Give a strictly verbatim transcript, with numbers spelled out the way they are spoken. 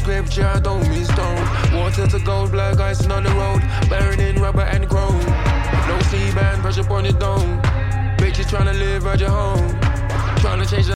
scripture, I don't mean stone. Water to gold, black icing on the road. Burning rubber and chrome. No C-band, pressure on your dome. Bitches tryna live at your home.